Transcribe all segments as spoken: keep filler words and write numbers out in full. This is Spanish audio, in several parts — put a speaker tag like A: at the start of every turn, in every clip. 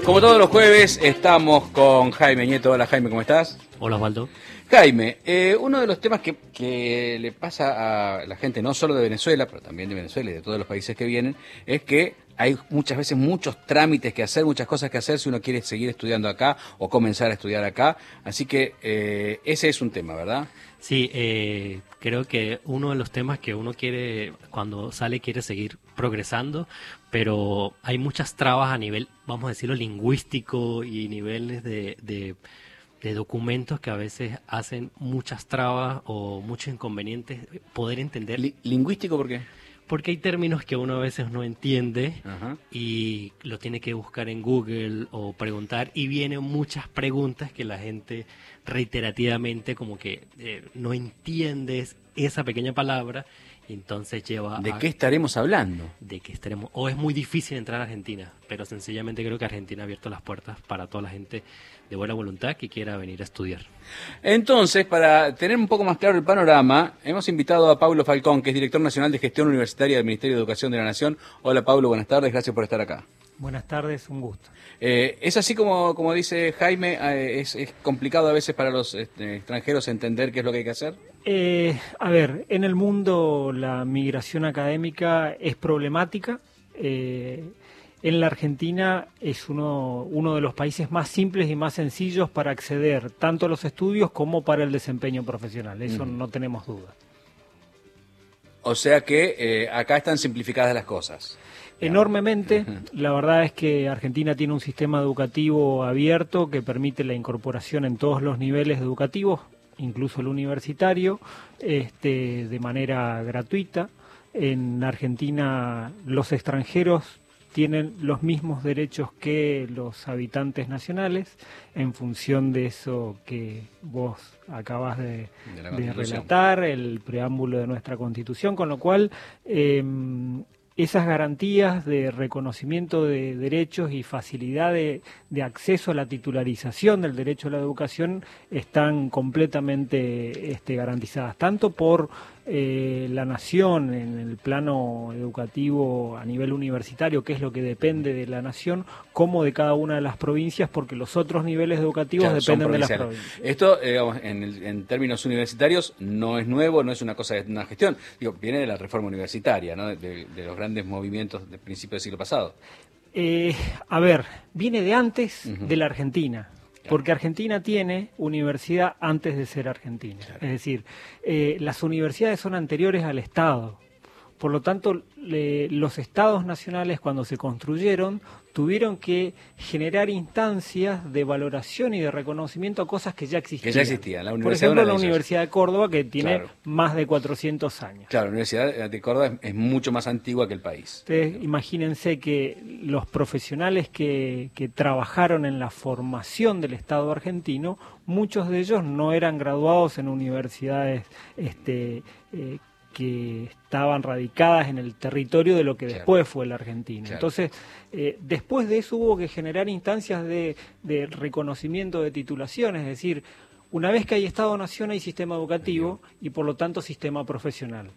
A: Como todos los jueves, estamos con Jaime Nieto. Hola Jaime, ¿cómo estás?
B: Hola Osvaldo.
A: Jaime, eh, uno de los temas que, que le pasa a la gente, no solo de Venezuela, pero también de Venezuela y de todos los países que vienen, es que hay muchas veces muchos trámites que hacer, muchas cosas que hacer si uno quiere seguir estudiando acá o comenzar a estudiar acá. Así que eh, ese es un tema, ¿verdad?
B: Sí, eh, creo que uno de los temas que uno quiere, cuando sale, quiere seguir progresando, pero hay muchas trabas a nivel, vamos a decirlo, lingüístico y niveles de, de, de documentos que a veces hacen muchas trabas o muchos inconvenientes poder entender.
A: Li- ¿Lingüístico por qué?
B: Porque hay términos que uno a veces no entiende.
A: Ajá.
B: Y lo tiene que buscar en Google o preguntar, y vienen muchas preguntas que la gente reiterativamente como que eh, no entiende esa pequeña palabra, y entonces lleva
A: ¿De
B: a,
A: qué estaremos hablando?
B: de que estaremos, o es muy difícil entrar a Argentina, pero sencillamente creo que Argentina ha abierto las puertas para toda la gente de buena voluntad que quiera venir a estudiar.
A: Entonces, para tener un poco más claro el panorama, hemos invitado a Paulo Falcón, que es director nacional de gestión universitaria del Ministerio de Educación de la Nación. Hola Paulo, buenas tardes, gracias por estar acá.
C: Buenas tardes, un gusto.
A: Eh, es así como, como dice Jaime, eh, es, es complicado a veces para los este, extranjeros entender qué es lo que hay que hacer.
C: Eh, a ver, en el mundo la migración académica es problemática. Eh, en la Argentina es uno, uno de los países más simples y más sencillos para acceder tanto a los estudios como para el desempeño profesional. Eso
A: Mm.
C: no tenemos duda.
A: O sea que eh, acá están simplificadas las cosas.
C: Enormemente. La verdad es que Argentina tiene un sistema educativo abierto que permite la incorporación en todos los niveles educativos, incluso el universitario, este, de manera gratuita. En Argentina los extranjeros tienen los mismos derechos que los habitantes nacionales, en función de eso que vos acabas de,
A: De la
C: de
A: Constitución.
C: relatar, el preámbulo de nuestra Constitución, con lo cual eh, esas garantías de reconocimiento de derechos y facilidad de, de acceso a la titularización del derecho a la educación están completamente este, garantizadas, tanto por eh, la nación en el plano educativo a nivel universitario, que es lo que depende de la nación, como de cada una de las provincias, porque los otros niveles educativos
A: Claro, son
C: dependen de las
A: provinciales.
C: provincias.
A: Esto, eh, digamos, en, el- en términos universitarios, no es nuevo, no es una cosa de una gestión. Digo, viene de la reforma universitaria, ¿no? de, de- de los grandes movimientos del principio del siglo pasado.
C: Eh, a ver, viene de antes
A: Ujú.
C: de la Argentina, porque Argentina tiene universidad antes de ser Argentina.
A: Claro.
C: Es decir, eh, las universidades son anteriores al Estado. Por lo tanto, le- los estados nacionales, cuando se construyeron, tuvieron que generar instancias de valoración y de reconocimiento a cosas que ya existían.
A: Que ya existían. La
C: Por
A: universidad
C: ejemplo,
A: era
C: la
A: de ellas.
C: Universidad de Córdoba, que tiene
A: Claro.
C: más de cuatrocientos años.
A: Claro, la Universidad de Córdoba es, es mucho más antigua que el país.
C: Ustedes imagínense que los profesionales que, que trabajaron en la formación del Estado argentino, muchos de ellos no eran graduados en universidades este, eh, que estaban radicadas en el territorio de lo que
A: Claro.
C: después fue la Argentina.
A: Claro.
C: Entonces, eh, después de eso hubo que generar instancias de, de reconocimiento de titulación, es decir, una vez que hay Estado-Nación hay sistema educativo y por lo tanto sistema profesional.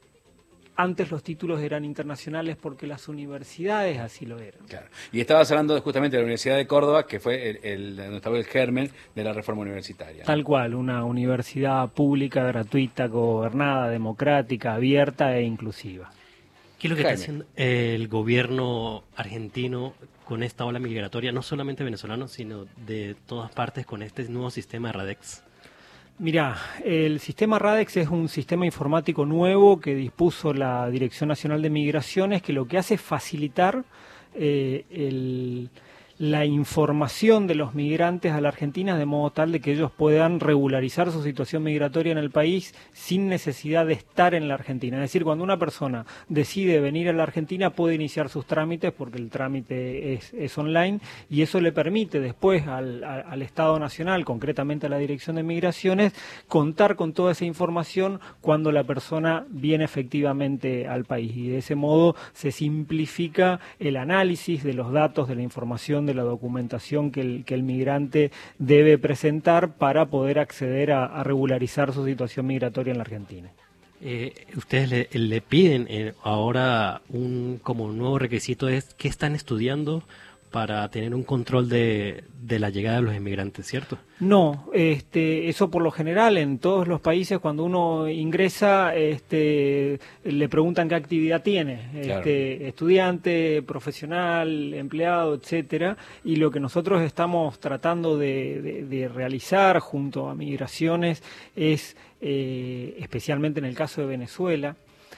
C: Antes los títulos eran internacionales porque las universidades así lo eran.
A: Claro. Y estabas hablando de, justamente de la Universidad de Córdoba, que fue el, el, donde estaba el germen de la reforma universitaria.
C: Tal cual, una universidad pública, gratuita, gobernada, democrática, abierta e inclusiva.
B: ¿Qué es lo que
A: Jaime.
B: está haciendo el gobierno argentino con esta ola migratoria, no solamente venezolano, sino de todas partes, con este nuevo sistema de RADEX?
C: Mirá, el sistema RADEX es un sistema informático nuevo que dispuso la Dirección Nacional de Migraciones, que lo que hace es facilitar eh, el, la información de los migrantes a la Argentina, de modo tal de que ellos puedan regularizar su situación migratoria en el país sin necesidad de estar en la Argentina. Es decir, cuando una persona decide venir a la Argentina puede iniciar sus trámites, porque el trámite es, es online, y eso le permite después al, a- al Estado Nacional, concretamente a la Dirección de Migraciones, contar con toda esa información cuando la persona viene efectivamente al país, y de ese modo se simplifica el análisis de los datos, de la información, de la documentación que el, que el migrante debe presentar para poder acceder a, a regularizar su situación migratoria en la Argentina.
B: Eh, ustedes le, le piden eh, ahora un como nuevo requisito es qué están estudiando para tener un control de, de la llegada de los inmigrantes, ¿cierto?
C: No, este, eso por lo general en todos los países cuando uno ingresa, este, le preguntan qué actividad tiene,
A: Claro.
C: este, estudiante, profesional, empleado, etcétera, y lo que nosotros estamos tratando de, de, de realizar junto a Migraciones es, eh, especialmente en el caso de Venezuela,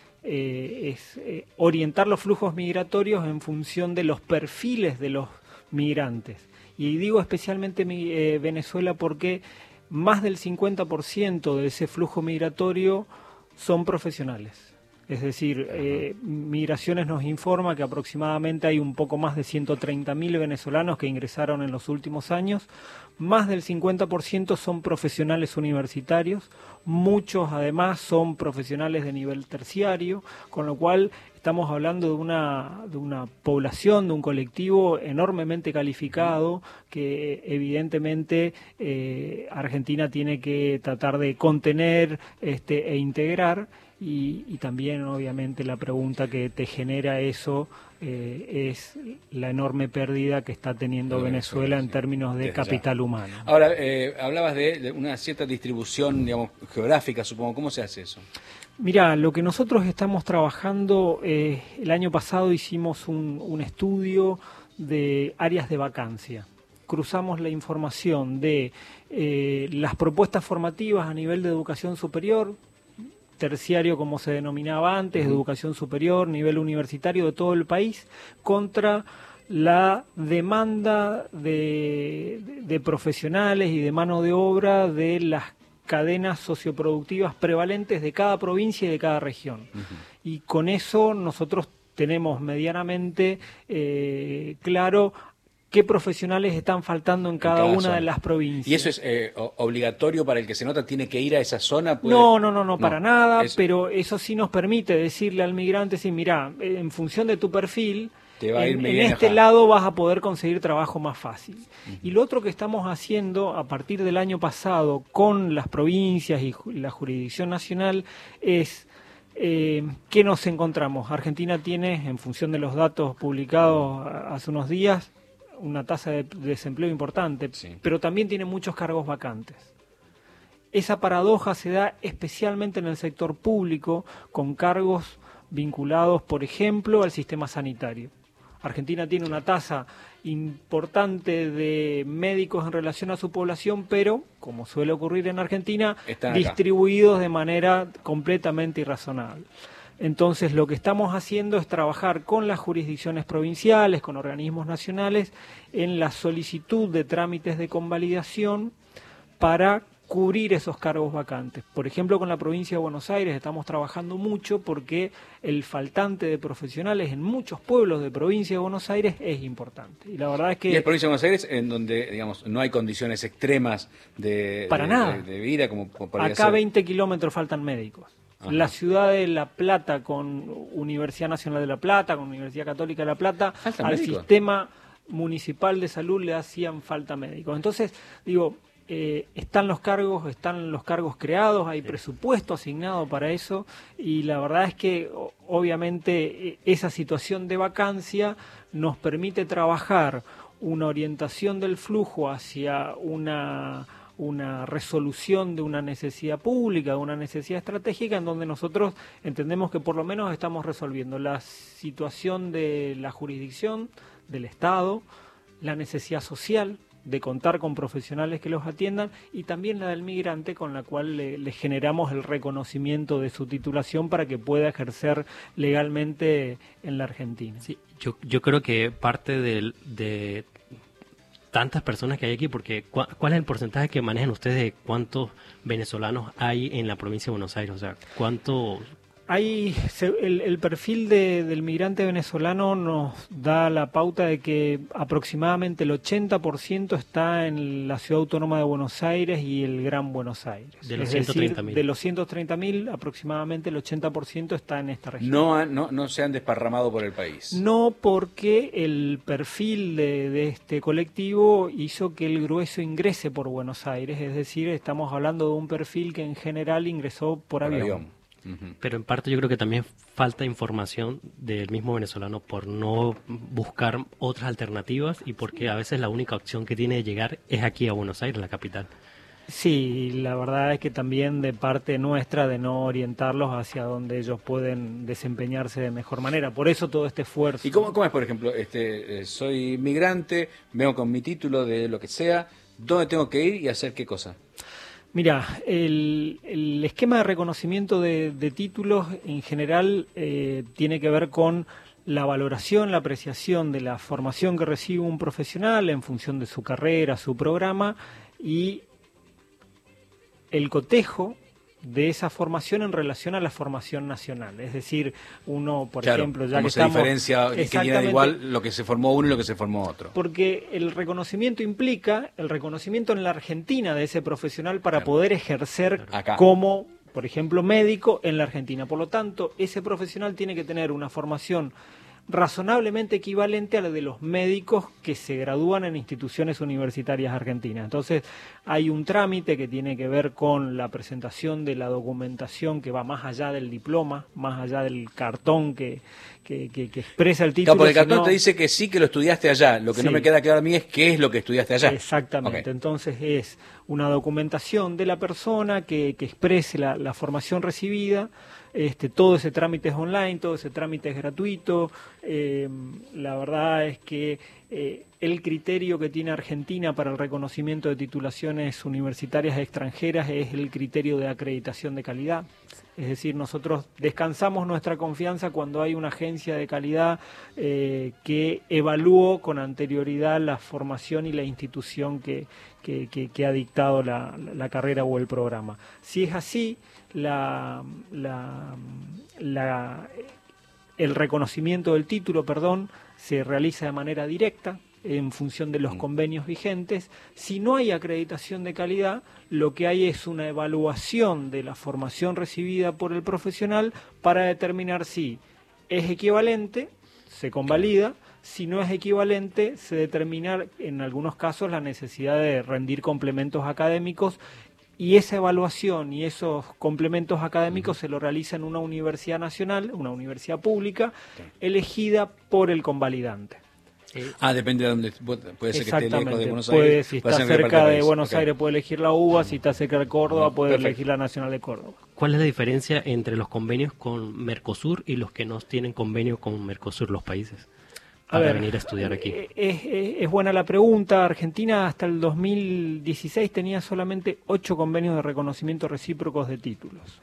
C: eh, es eh, orientar los flujos migratorios en función de los perfiles de los migrantes. Y digo especialmente mi, eh, Venezuela porque más del cincuenta por ciento de ese flujo migratorio son profesionales. Es decir, eh, Migraciones nos informa que aproximadamente hay un poco más de ciento treinta mil venezolanos que ingresaron en los últimos años. Más del cincuenta por ciento son profesionales universitarios. Muchos, además, son profesionales de nivel terciario, con lo cual estamos hablando de una, de una población, de un colectivo enormemente calificado que evidentemente eh, Argentina tiene que tratar de contener este, e integrar. Y, y también, obviamente, la pregunta que te genera eso eh, es la enorme pérdida que está teniendo
A: Venezuela,
C: Venezuela en
A: sí,
C: términos de
A: desde
C: capital
A: ya.
C: humano.
A: Ahora, eh, hablabas de, de una cierta distribución, digamos, geográfica, supongo. ¿Cómo se hace eso?
C: Mira, lo que nosotros estamos trabajando, eh, el año pasado hicimos un, un estudio de áreas de vacancia. Cruzamos la información de eh, las propuestas formativas a nivel de educación superior, terciario como se denominaba antes,
A: Uh-huh.
C: educación superior, nivel universitario de todo el país, contra la demanda de, de, de profesionales y de mano de obra de las cadenas socioproductivas prevalentes de cada provincia y de cada región. Uh-huh. Y con eso nosotros tenemos medianamente eh, claro qué profesionales están faltando en cada, en cada una zona de las provincias.
A: ¿Y eso es eh, obligatorio para el que se nota? ¿Tiene que ir a esa zona?
C: ¿Puede? No, no, no, no, para no, nada,
A: es...
C: pero eso sí nos permite decirle al migrante, sí, mira, en función de tu perfil,
A: Te va a ir
C: en,
A: bien
C: en este
A: acá.
C: lado vas a poder conseguir trabajo más fácil. Uh-huh. Y lo otro que estamos haciendo a partir del año pasado con las provincias y la jurisdicción nacional es... Eh, ¿qué nos encontramos? Argentina tiene, en función de los datos publicados hace unos días, una tasa de desempleo importante, sí, pero también tiene muchos cargos vacantes. Esa paradoja se da especialmente en el sector público, con cargos vinculados, por ejemplo, al sistema sanitario. Argentina tiene una tasa importante de médicos en relación a su población, pero, como suele ocurrir en Argentina, distribuidos de manera completamente irrazonable. Entonces, lo que estamos haciendo es trabajar con las jurisdicciones provinciales, con organismos nacionales, en la solicitud de trámites de convalidación para cubrir esos cargos vacantes. Por ejemplo, con la provincia de Buenos Aires estamos trabajando mucho porque el faltante de profesionales en muchos pueblos de provincia de Buenos Aires es importante. Y la verdad es que...
A: ¿Y es provincia de Buenos Aires en donde, digamos, no hay condiciones extremas de,
C: para
A: de,
C: nada.
A: de, de vida? Como, como
C: Acá
A: ser...
C: veinte kilómetros faltan médicos. Ajá. La ciudad de La Plata, con Universidad Nacional de La Plata, con Universidad Católica de La Plata, al médicos? Sistema municipal de salud le hacían falta médicos. Entonces, digo, eh, están los cargos, están los cargos creados, hay sí. presupuesto asignado para eso, y la verdad es que obviamente esa situación de vacancia nos permite trabajar una orientación del flujo hacia una... una resolución de una necesidad pública, de una necesidad estratégica, en donde nosotros entendemos que por lo menos estamos resolviendo la situación de la jurisdicción, del Estado, la necesidad social de contar con profesionales que los atiendan, y también la del migrante, con la cual le, le generamos el reconocimiento de su titulación para que pueda ejercer legalmente en la Argentina.
B: Sí, yo, yo creo que parte de... de... tantas personas que hay aquí, porque ¿cuál es el porcentaje que manejan ustedes de cuántos venezolanos hay en la provincia de Buenos Aires? O sea, ¿cuánto...?
C: Hay, el, el perfil de, del migrante venezolano nos da la pauta de que aproximadamente el ochenta por ciento está en la Ciudad Autónoma de Buenos Aires y el Gran Buenos Aires.
B: De los
C: es
B: ciento treinta mil.
C: Decir, de los ciento treinta mil, aproximadamente el ochenta por ciento está en esta región.
A: No, no, no se han desparramado por el país.
C: No, porque el perfil de, de este colectivo hizo que el grueso ingrese por Buenos Aires, es decir, estamos hablando de un perfil que en general ingresó por, por avión. avión.
A: Uh-huh.
B: Pero en parte yo creo que también falta información del mismo venezolano por no buscar otras alternativas y porque a veces la única opción que tiene de llegar es aquí a Buenos Aires, la capital.
C: Sí, la verdad es que también de parte nuestra de no orientarlos hacia donde ellos pueden desempeñarse de mejor manera. Por eso todo este esfuerzo.
A: ¿Y cómo, cómo es, por ejemplo, este, eh, soy migrante, vengo con mi título de lo que sea, ¿dónde tengo que ir y hacer qué cosa?
C: Mira, el, el esquema de reconocimiento de, de títulos en general eh, tiene que ver con la valoración, la apreciación de la formación que recibe un profesional en función de su carrera, su programa y el cotejo de esa formación en relación a la formación nacional. Es decir, uno, por
A: claro,
C: ejemplo, ya
A: cómo
C: que
A: se
C: estamos...
A: diferencia, que llega igual lo que se formó uno y lo que se formó otro.
C: Porque el reconocimiento implica el reconocimiento en la Argentina de ese profesional para
A: claro.
C: poder ejercer
A: Acá.
C: como, por ejemplo, médico en la Argentina. Por lo tanto, ese profesional tiene que tener una formación razonablemente equivalente a la de los médicos que se gradúan en instituciones universitarias argentinas. Entonces, hay un trámite que tiene que ver con la presentación de la documentación que va más allá del diploma, más allá del cartón que, que, que, que expresa el título.
A: Claro, porque el cartón
C: sino...
A: te dice que sí que lo estudiaste allá. Lo que
C: sí.
A: no me queda claro a mí es qué es lo que estudiaste allá.
C: Exactamente. Okay. Entonces, es una documentación de la persona que, que exprese la, la formación recibida. Este, todo ese trámite es online, todo ese trámite es gratuito. Eh, la verdad es que eh, el criterio que tiene Argentina para el reconocimiento de titulaciones universitarias extranjeras es el criterio de acreditación de calidad. Es decir, nosotros descansamos nuestra confianza cuando hay una agencia de calidad eh, que evaluó con anterioridad la formación y la institución que, que, que, que ha dictado la, la carrera o el programa. Si es así, la, la, la, el reconocimiento del título, perdón, se realiza de manera directa en función de los convenios vigentes. Si no hay acreditación de calidad, lo que hay es una evaluación de la formación recibida por el profesional para determinar si es equivalente, se convalida. Si no es equivalente, se determina en algunos casos la necesidad de rendir complementos académicos. Y esa evaluación y esos complementos académicos se lo realiza en una universidad nacional, una universidad pública, elegida por el convalidante.
A: Ah, depende de dónde, puede ser que esté lejos de Buenos
C: puede,
A: Aires.
C: Si está cerca de Buenos okay. Aires puede elegir la U B A, si está cerca de Córdoba
A: no,
C: puede
A: perfecto.
C: elegir la Nacional de Córdoba.
B: ¿Cuál es la diferencia entre los convenios con Mercosur y los que no tienen convenio con Mercosur, los países? Para a ver, venir a estudiar aquí.
C: Es, es, es buena la pregunta. Argentina hasta el dos mil dieciséis tenía solamente ocho convenios de reconocimiento recíprocos de títulos.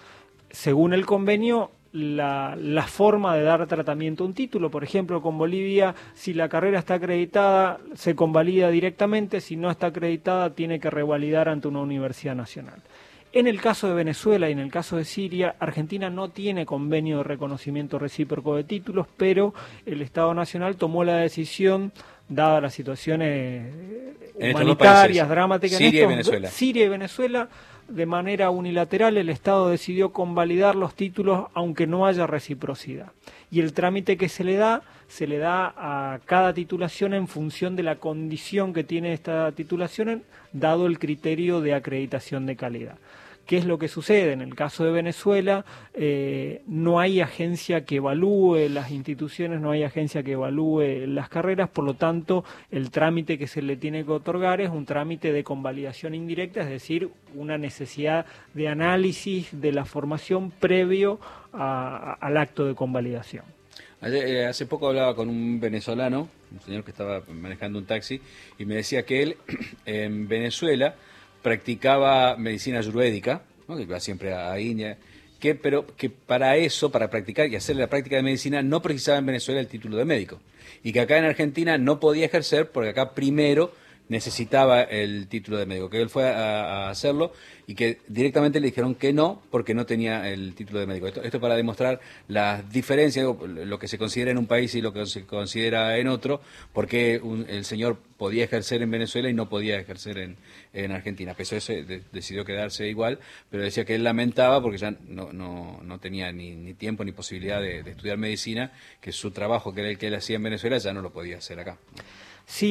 C: Según el convenio, la, la forma de dar tratamiento a un título, por ejemplo, con Bolivia, si la carrera está acreditada, se convalida directamente, si no está acreditada, tiene que revalidar ante una universidad nacional. En el caso de Venezuela y en el caso de Siria, Argentina no tiene convenio de reconocimiento recíproco de títulos, pero el Estado Nacional tomó la decisión, dadas las situaciones humanitarias, dramáticas en
A: Siria
C: estos,
A: y Venezuela.
C: Siria y Venezuela, de manera unilateral el Estado decidió convalidar los títulos aunque no haya reciprocidad. Y el trámite que se le da, se le da a cada titulación en función de la condición que tiene esta titulación, dado el criterio de acreditación de calidad. ¿Qué es lo que sucede? En el caso de Venezuela, eh, no hay agencia que evalúe las instituciones, no hay agencia que evalúe las carreras, por lo tanto, el trámite que se le tiene que otorgar es un trámite de convalidación indirecta, es decir, una necesidad de análisis de la formación previo a, a, al acto de convalidación.
A: Hace, hace poco hablaba con un venezolano, un señor que estaba manejando un taxi, y me decía que él en Venezuela practicaba medicina ayurvédica, ¿no? Que va siempre a India, que, pero que para eso, para practicar y hacer la práctica de medicina, no precisaba en Venezuela el título de médico. Y que acá en Argentina no podía ejercer porque acá primero necesitaba el título de médico, que él fue a, a hacerlo y que directamente le dijeron que no porque no tenía el título de médico. Esto, esto para demostrar las diferencias, lo que se considera en un país y lo que se considera en otro, porque un, el señor podía ejercer en Venezuela y no podía ejercer en, en Argentina. Pese a eso de, decidió quedarse igual, pero decía que él lamentaba porque ya no, no, no tenía ni, ni tiempo ni posibilidad de, de estudiar medicina, que su trabajo, que era el que él hacía en Venezuela, ya no lo podía hacer acá.
C: Sí,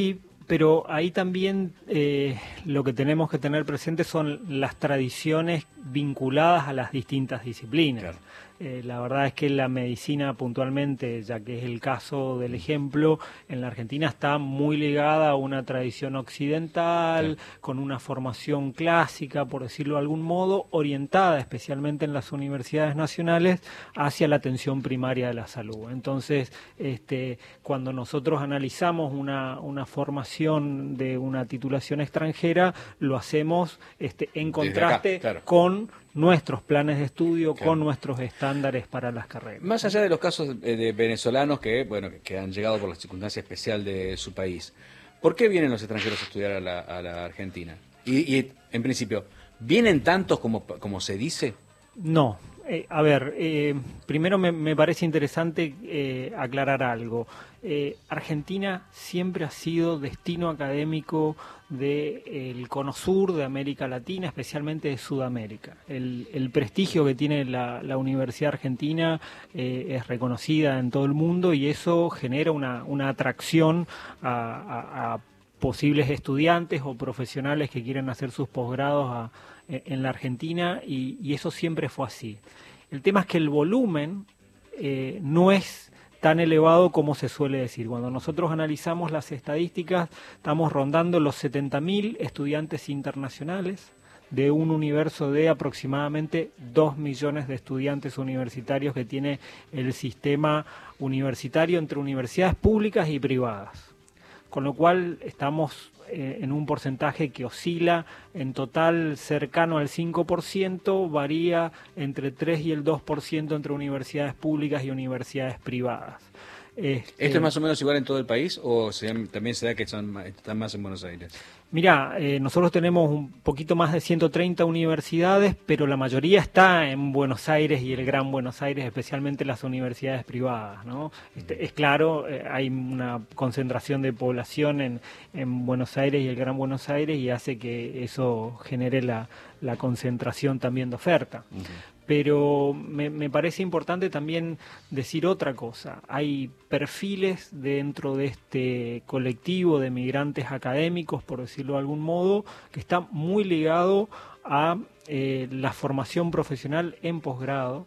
C: pero ahí también eh, lo que tenemos que tener presente son las tradiciones vinculadas a las distintas disciplinas.
A: Claro.
C: Eh, la verdad es que la medicina puntualmente, ya que es el caso del ejemplo, en la Argentina está muy ligada a una tradición occidental, sí, con una formación clásica, por decirlo de algún modo, orientada especialmente en las universidades nacionales hacia la atención primaria de la salud. Entonces, este, cuando nosotros analizamos una, una formación de una titulación extranjera, lo hacemos este, en contraste acá, claro, con nuestros planes de estudio, claro, con nuestros estándares para las carreras.
A: Más allá de los casos de venezolanos que, bueno, que han llegado por la circunstancia especial de su país, ¿por qué vienen los extranjeros a estudiar a la, a la Argentina? Y, y, en principio, ¿vienen tantos como, como se dice?
C: No. Eh, a ver, eh, primero me, me parece interesante eh, aclarar algo. Eh, Argentina siempre ha sido destino académico del de, cono sur de América Latina, especialmente de Sudamérica. El, el prestigio que tiene la, la Universidad Argentina eh, es reconocida en todo el mundo y eso genera una, una atracción a, a, a posibles estudiantes o profesionales que quieren hacer sus posgrados a, en la Argentina y, y eso siempre fue así. El tema es que el volumen eh, no es tan elevado como se suele decir. Cuando nosotros analizamos las estadísticas, estamos rondando los setenta mil estudiantes internacionales de un universo de aproximadamente dos millones de estudiantes universitarios que tiene el sistema universitario entre universidades públicas y privadas. Con lo cual estamos eh, en un porcentaje que oscila en total cercano al cinco por ciento, varía entre tres y el dos por ciento entre universidades públicas y universidades privadas. Este,
A: ¿Esto es más o menos igual en todo el país o se, también se da que son, están más en Buenos Aires?
C: Mirá, eh, nosotros tenemos un poquito más de ciento treinta universidades, pero la mayoría está en Buenos Aires y el Gran Buenos Aires, especialmente las universidades privadas, ¿no? Este, es claro, eh, hay una concentración de población en, en Buenos Aires y el Gran Buenos Aires y hace que eso genere la, la concentración también de oferta. Uh-huh. Pero me, me parece importante también decir otra cosa. Hay perfiles dentro de este colectivo de migrantes académicos, por decirlo de algún modo, que está muy ligado a eh, la formación profesional en posgrado.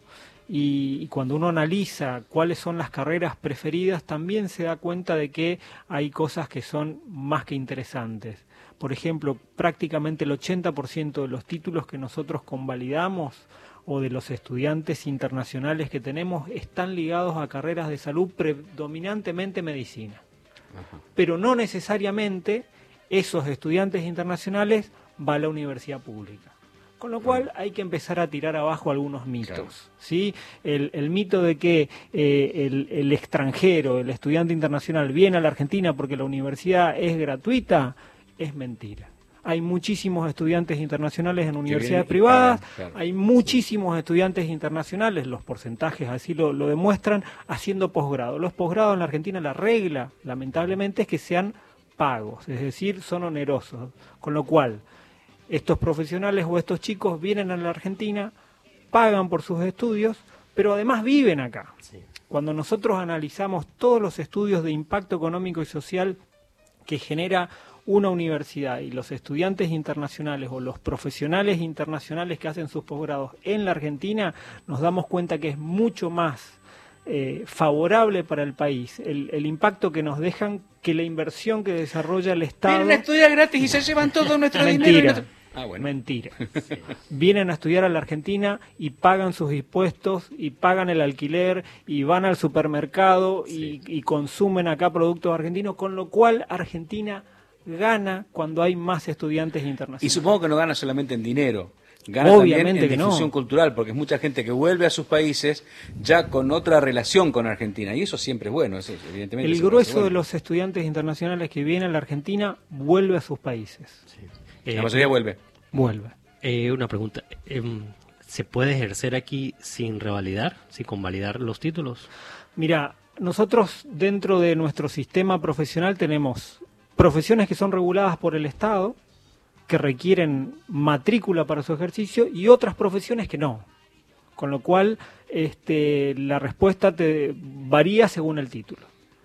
C: Y, y cuando uno analiza cuáles son las carreras preferidas, también se da cuenta de que hay cosas que son más que interesantes. Por ejemplo, prácticamente el ochenta por ciento de los títulos que nosotros convalidamos o de los estudiantes internacionales que tenemos están ligados a carreras de salud, predominantemente medicina. Ajá. Pero no necesariamente esos estudiantes internacionales van a la universidad pública. Con lo cual hay que empezar a tirar abajo algunos mitos. Claro. ¿Sí? El, el mito de que eh, el, el extranjero, el estudiante internacional viene a la Argentina porque la universidad es gratuita, es mentira. Hay muchísimos estudiantes internacionales en universidades privadas, claro, hay muchísimos sí. estudiantes internacionales, los porcentajes así lo, lo demuestran, haciendo posgrado. Los posgrados en la Argentina, la regla, lamentablemente, es que sean pagos, es decir, son onerosos. Con lo cual, estos profesionales o estos chicos vienen a la Argentina, pagan por sus estudios, pero además viven acá. Sí. Cuando nosotros analizamos todos los estudios de impacto económico y social que genera una universidad y los estudiantes internacionales o los profesionales internacionales que hacen sus posgrados en la Argentina, nos damos cuenta que es mucho más eh, favorable para el país el, el impacto que nos dejan que la inversión que desarrolla el Estado.
A: Vienen a estudiar gratis y se llevan todo nuestro
C: Mentira.
A: dinero. Ah, bueno.
C: Mentira. Sí. Vienen a estudiar a la Argentina y pagan sus impuestos y pagan el alquiler y van al supermercado sí. y, y consumen acá productos argentinos, con lo cual Argentina gana cuando hay más estudiantes internacionales.
A: Y supongo que no gana solamente en dinero, gana
C: Obviamente
A: también en
C: que
A: difusión
C: no.
A: cultural, porque es mucha gente que vuelve a sus países ya con otra relación con Argentina, y eso siempre es bueno, eso, evidentemente.
C: El grueso bueno. de los estudiantes internacionales que vienen a la Argentina vuelve a sus países.
A: Sí. Eh, la mayoría vuelve.
C: Vuelve.
B: Eh, una pregunta, eh, ¿se puede ejercer aquí sin revalidar, sin convalidar los títulos?
C: Mira, nosotros dentro de nuestro sistema profesional tenemos profesiones que son reguladas por el Estado, que requieren matrícula para su ejercicio, y otras profesiones que no. Con lo cual, este, la respuesta te varía según el título.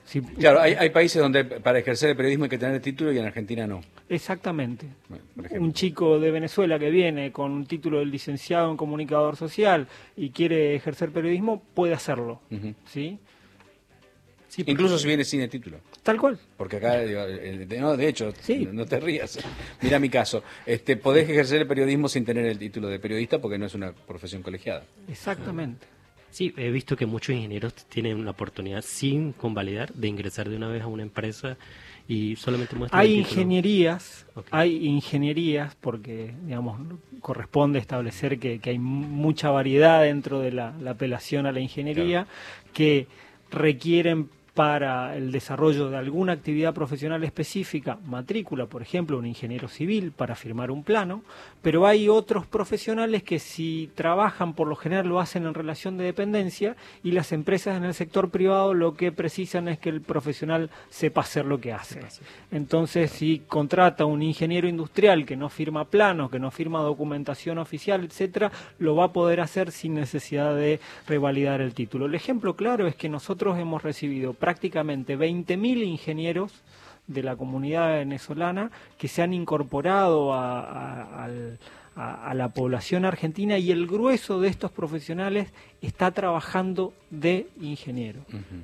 C: Si,
A: Claro, hay, hay países donde para ejercer el periodismo hay que tener el título y en Argentina no.
C: Exactamente.
A: Bueno, por ejemplo.
C: Un chico de Venezuela que viene con un título de licenciado en comunicador social y quiere ejercer periodismo, puede hacerlo.
A: Ujú.
C: ¿Sí?
B: Sí,
A: Incluso
B: porque-
A: si viene sin el título.
C: Tal cual.
A: Porque acá, digo, eh, de, no, de hecho,
C: Sí.
A: no, no te rías. Mira mi caso. Este, podés ejercer el periodismo sin tener el título de periodista porque no es una profesión colegiada.
C: Exactamente.
B: Sí, he visto que muchos ingenieros tienen la oportunidad sin convalidar de ingresar de una vez a una empresa y solamente muestran
C: Hay
B: el título.
C: ingenierías,
B: Ok.
C: hay ingenierías, porque digamos corresponde establecer que, que hay mucha variedad dentro de la, la apelación a la ingeniería, que requieren para el desarrollo de alguna actividad profesional específica, matrícula, por ejemplo, un ingeniero civil para firmar un plano, pero hay otros profesionales que si trabajan por lo general lo hacen en relación de dependencia y las empresas en el sector privado lo que precisan es que el profesional sepa hacer lo que hace. Entonces, si contrata un ingeniero industrial que no firma planos, que no firma documentación oficial, etcétera, lo va a poder hacer sin necesidad de revalidar el título. El ejemplo claro es que nosotros hemos recibido prácticamente veinte mil ingenieros de la comunidad venezolana que se han incorporado a, a- al- a- a la población argentina y el grueso de estos profesionales está trabajando de ingeniero.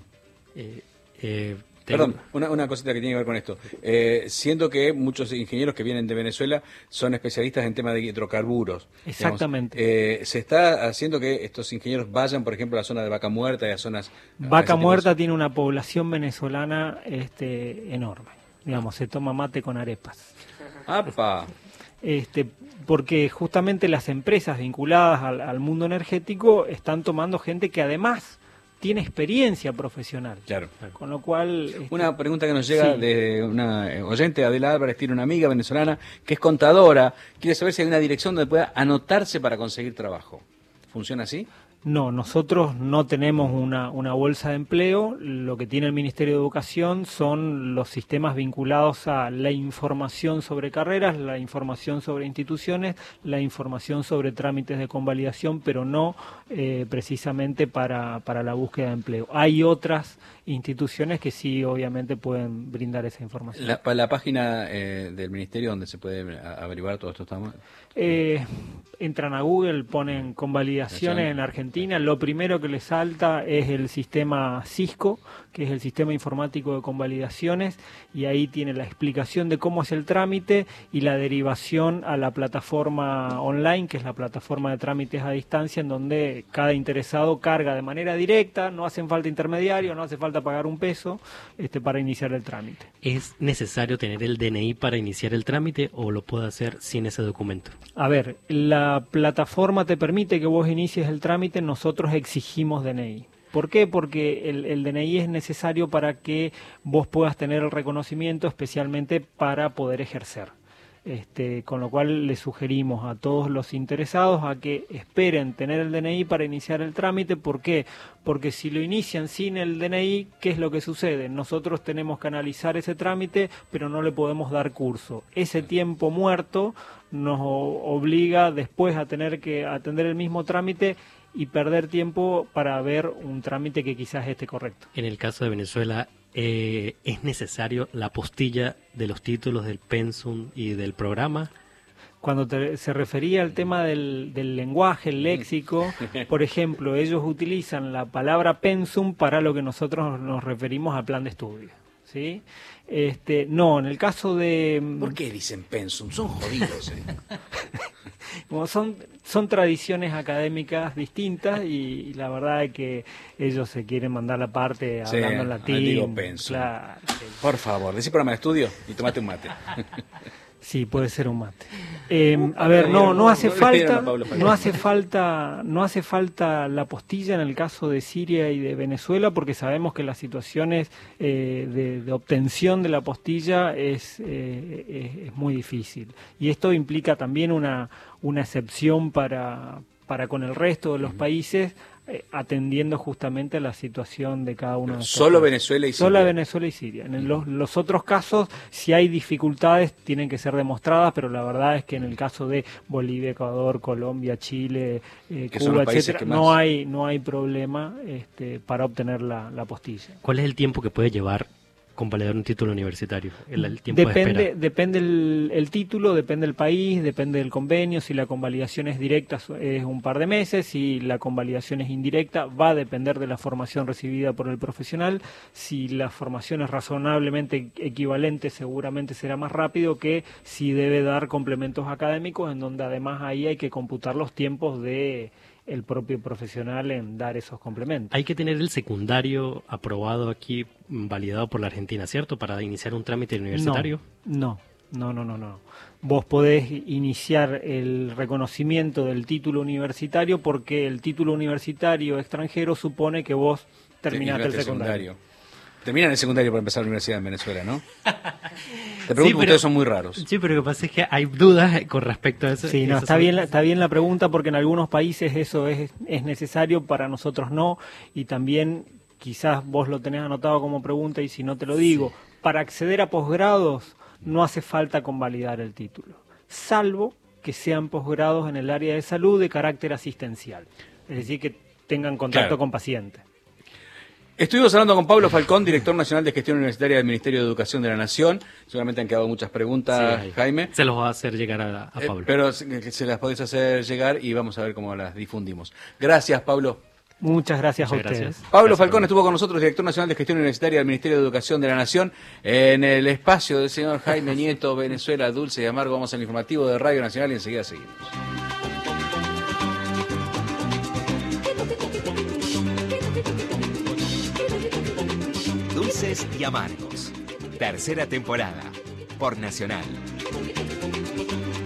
B: Eh, eh, tengo-
A: Perdón, una, una cosita que tiene que ver con esto. Eh, siento que muchos ingenieros que vienen de Venezuela son especialistas en temas de hidrocarburos. digamos.
C: Exactamente.
A: Eh, ¿se está haciendo que estos ingenieros vayan, por ejemplo, a la zona de Vaca Muerta y a zonas... a ese
C: Vaca
A: tipo de-
C: Muerta tiene una población venezolana este, enorme. Digamos, se toma mate con arepas.
A: ¡Apa!
C: Este, porque justamente las empresas vinculadas al, al mundo energético están tomando gente que además tiene experiencia profesional.
A: Claro.
C: Con lo cual... este,
A: Una pregunta que nos llega
C: Sí.
A: de una eh, oyente, Adela Álvarez, tiene una amiga venezolana que es contadora. Quiere saber si hay una dirección donde pueda anotarse para conseguir trabajo. ¿Funciona así?
C: No, nosotros no tenemos una, una bolsa de empleo. Lo que tiene el Ministerio de Educación son los sistemas vinculados a la información sobre carreras, la información sobre instituciones, la información sobre trámites de convalidación, pero no eh, precisamente para, para la búsqueda de empleo. Hay otras instituciones que sí, obviamente, pueden brindar esa información.
A: La, pa- la página eh, del Ministerio donde se puede a- averiguar todo esto. Estamos...
C: Eh, entran a Google, ponen convalidaciones en Argentina, lo primero que les salta es el sistema Cisco, que es el sistema informático de convalidaciones, y ahí tiene la explicación de cómo es el trámite y la derivación a la plataforma online, que es la plataforma de trámites a distancia, en donde cada interesado carga de manera directa, no hacen falta intermediarios, no hace falta pagar un peso este, para iniciar el trámite.
B: ¿Es necesario tener el D N I para iniciar el trámite o lo puedo hacer sin ese documento?
C: A ver, la plataforma te permite que vos inicies el trámite, nosotros exigimos D N I. ¿Por qué? Porque el, el D N I es necesario para que vos puedas tener el reconocimiento, especialmente para poder ejercer. Este, con lo cual le sugerimos a todos los interesados a que esperen tener el D N I para iniciar el trámite. ¿Por qué? Porque si lo inician sin el D N I, ¿qué es lo que sucede? Nosotros tenemos que analizar ese trámite, pero no le podemos dar curso. Ese tiempo muerto nos o- obliga después a tener que atender el mismo trámite y perder tiempo para ver un trámite que quizás esté correcto.
B: En el caso de Venezuela, eh, ¿es necesario la postilla de los títulos del pensum y del programa?
C: Cuando te- se refería al tema del, del lenguaje, el léxico, por ejemplo, ellos utilizan la palabra pensum para lo que nosotros nos referimos al plan de estudio, ¿sí? Este, no, en el caso de...
A: ¿Por qué dicen pensum? Son jodidos. ¿eh?
C: Como son, son tradiciones académicas distintas y, y la verdad es que ellos se quieren mandar la parte
A: Sí,
C: hablando en
A: ah,
C: latín.
A: digo pensum.
C: Claro, sí.
A: Por favor, decí programa de estudio y tomate un mate.
C: Sí, puede ser un mate. Eh, a ver, no, no hace
A: no le dieron
C: falta,
A: a Pablo Falcón.
C: no hace falta, no hace falta la postilla en el caso de Siria y de Venezuela, porque sabemos que las situaciones eh, de, de obtención de la postilla es, eh, es, es muy difícil. Y esto implica también una, una excepción para para con el resto de los uh-huh. países, eh, atendiendo justamente a la situación de cada uno de nosotros.
A: Solo Venezuela y Siria.
C: Solo Venezuela y Siria. En los, los otros casos, si hay dificultades, tienen que ser demostradas, pero la verdad es que en el caso de Bolivia, Ecuador, Colombia, Chile, eh, Cuba, etcétera, no hay no hay problema este, para obtener la, la postilla.
B: ¿Cuál es el tiempo que puede llevar convalidar un título universitario? El, el tiempo
C: depende
B: de espera.
C: depende el, el título, depende el país, depende del convenio. Si la convalidación es directa es un par de meses, si la convalidación es indirecta va a depender de la formación recibida por el profesional. Si la formación es razonablemente equivalente, seguramente será más rápido que si debe dar complementos académicos, en donde además ahí hay que computar los tiempos de el propio profesional en dar esos complementos.
B: Hay que tener el secundario aprobado aquí, validado por la Argentina, ¿cierto? Para iniciar un trámite universitario.
C: No, no, no, no, no. Vos podés iniciar el reconocimiento del título universitario porque el título universitario extranjero supone que vos terminaste el secundario. secundario.
A: Terminan el secundario para empezar la universidad en Venezuela, ¿no? Te pregunto, sí, pero, ustedes son muy raros.
B: Sí, pero lo que pasa es que hay dudas con respecto a eso.
C: Sí, no, está bien, está bien la pregunta porque en algunos países eso es, es necesario, para nosotros no, y también quizás vos lo tenés anotado como pregunta y si no te lo digo, sí. Para acceder a posgrados no hace falta convalidar el título, salvo que sean posgrados en el área de salud de carácter asistencial, es decir, que tengan contacto claro. con pacientes.
A: Estuvimos hablando con Pablo Falcón, director nacional de gestión universitaria del Ministerio de Educación de la Nación. Seguramente han quedado muchas preguntas, sí, Jaime.
B: Se los va a hacer llegar a, a Pablo.
A: Eh, pero se, se las podéis hacer llegar y vamos a ver cómo las difundimos. Gracias, Pablo.
C: Muchas gracias
B: Muchas
C: a ustedes.
A: Gracias. Pablo
B: gracias,
A: Falcón
B: Pablo.
A: Estuvo con nosotros, director nacional de gestión universitaria del Ministerio de Educación de la Nación. En el espacio del señor Jaime Nieto, Venezuela, Dulce y Amargo, vamos al informativo de Radio Nacional y enseguida seguimos.
D: Dulces y Amargos, tercera temporada, por Nacional.